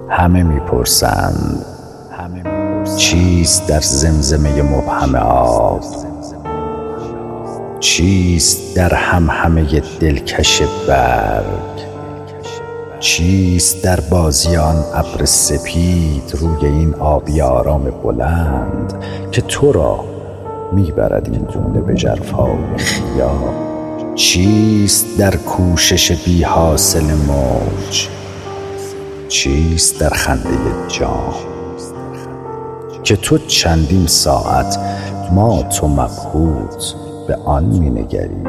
همه میپرسند چیست در زمزمه مبهم آب؟ چیست در همهمه دلکش برگ؟ چیست در بازی آن ابر سپید روی این آبی آرام بلند که تو را میبرد این گونه به ژرفای خیال؟ چیست در کوشش بی حاصل موج؟ چیست در خنده جام که تو چندین ساعت مات و مبهوت به آن مینگری؟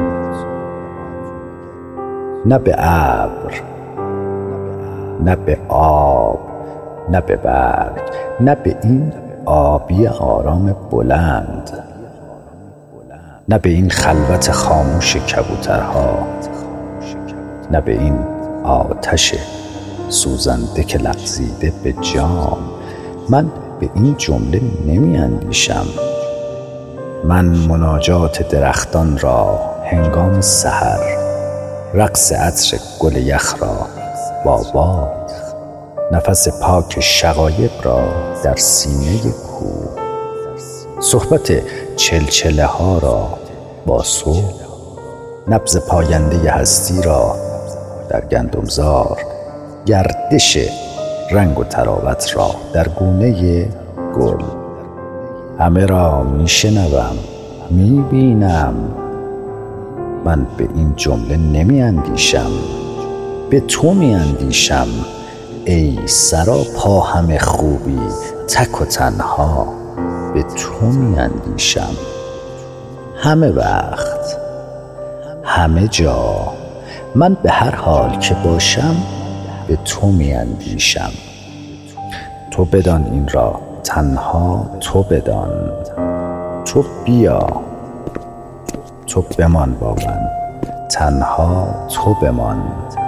نه به ابر، نه به آب، نه به برگ، نه به این آبی آرام بلند، نه به این خلوت خاموش کبوترها، نه به این آتش سوزنده که لغزیده به جام. من به این جمله نمی اندیشم. من مناجات درختان را هنگام سحر، رقص عطر گل یخ را با باد، نفس پاک شقایق را در سینه کوه، صحبت چلچله ها را با صبح، نبض پاینده هستی را در گندمزار، گردش رنگ و طراوت را در گونه گل. همه را میشنوم، میبینم. من به این جمله نمی اندیشم، به تو می اندیشم ای سراپا همه خوبی تک و تنها. به تو می اندیشم همه وقت، همه جا. من به هر حال که باشم به تو می اندیشم. تو بدان این را، تنها تو بدان. تو بیا، تو بمان با من، تنها تو بمان.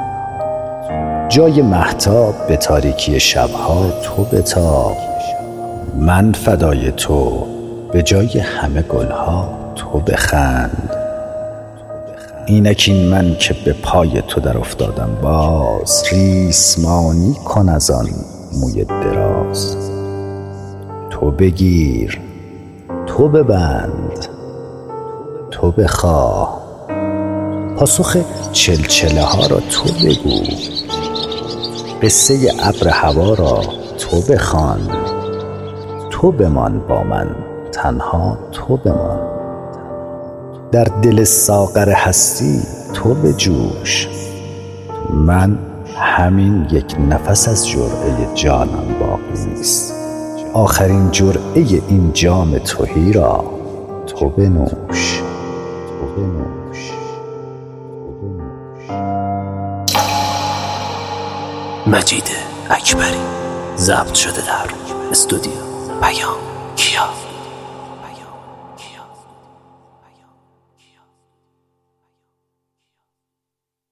جای مهتاب به تاریکی شبها تو بتاب. من فدای تو، به جای همه گلها تو بخند. اینک این من که به پای تو در افتادم باز، ریسمانی کن از آن موی دراز. تو بگیر، تو ببند، تو بخواه. پاسخ چلچله ها را تو بگو، قصه ابر هوا را تو بخوان. تو بمان با من، تنها تو بمان. در دل ساغر هستی تو بجوش. من همین یک نفس از جرعه جانم باقی نیست. آخرین جرعه این جام تهی را تو بنوش. مجید اکبری، ضبط شده در استودیو پیام کیا.